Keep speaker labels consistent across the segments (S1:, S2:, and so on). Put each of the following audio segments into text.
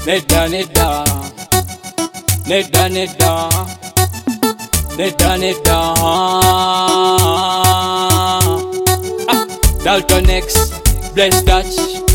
S1: Nedda, nedda, nedda, nedda, nedda, nedda. Dalton X, Bless Dutch.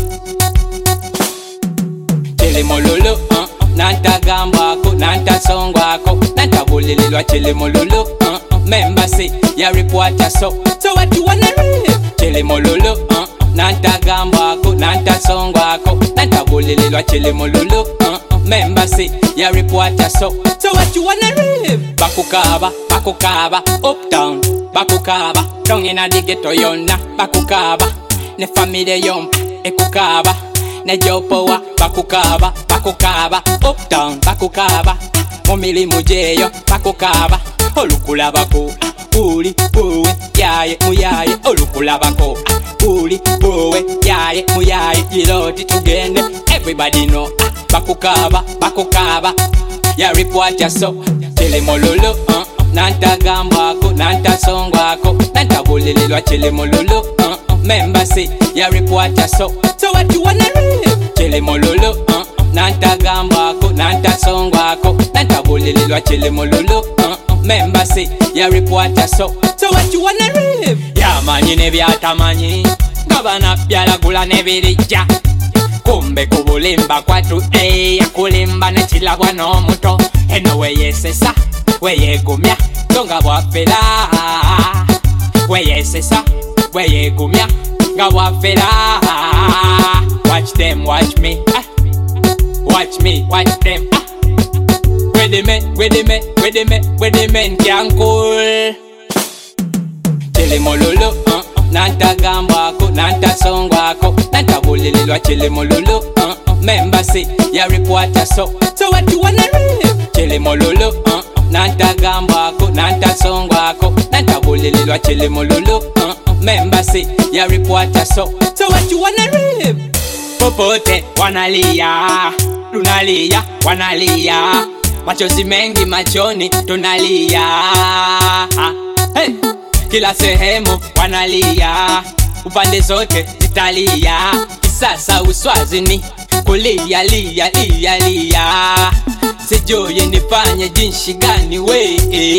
S1: Chilimolulu, nanta gambako, nanta songwako, nanta bulililwa chilimolulu. Member say, ya reporter so what you wanna read? Chilimolulu, nanta gambako, nanta songwako, nanta bulililwa chilimolulu. Member say, ya reporter so what you wanna read? Bakukaba, bakukaba, uptown, bakukaba, down in a ghetto yonna, bakukaba, ne family yompa, ekukaba, ne jopowa, bakukaba, bakukaba, uptown, bakukaba, mumili mujeyo, bakukaba, olukulabako, uli, uwe, yaye, muyaye, olukulabako, uli, uwe, yaye, muyaye, yiloti tugende, everybody know, bakukaba, bakukaba, ya reporter so, chilimolulu, nanta gambako, nanta songwako, nanta bulililwa chilimolulu, member say, ya reporter so what you wanna read? Chilimolulu, nanta gambako, nanta songwako, nanta bulililwa chilimolulu, member say, ya reporter so what you wanna read? Yamanyi nebyatamanyi, ngabana byalagula nebirijja, kumbe kubulimba kwatu yakulimba nekilabwa n'omuto, eno weyesesa weyegumya tonga bwafera, weyesesa weyegumya nga bwafera. Watch them, watch me, watch me, watch them. Where the men can cool. Chilimolulu, nanta gambako, nanta songwako, nanta bulililwa chilimolulu. Member say, ya reporter so what you wanna read? Chilimolulu, nanta gambako, nanta songwako, nanta bulililwa chilimolulu. Member say, ya reporter so what you wanna read? Popote wanalia, tunalia, wanalia, machozi mengi machoni tunalia. Hey! Kila sehemu wanalia, upande zote zitalia. Sasa uswazini kulia lia lia lia, sijui nifanye jinsi gani we.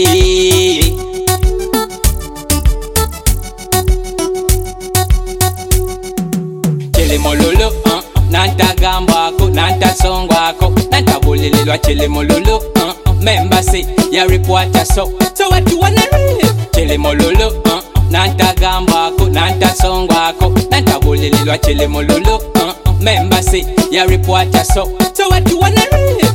S1: Chilimolulu, nanta gambako, nanta songwako, nanta bulililwa chilimolulu. Member say, ya reporter so what you wanna read? Chilimolulu, nanta gambako, nanta songwako, nanta bulililwa chilimolulu. Member say, ya reporter so what you wanna read?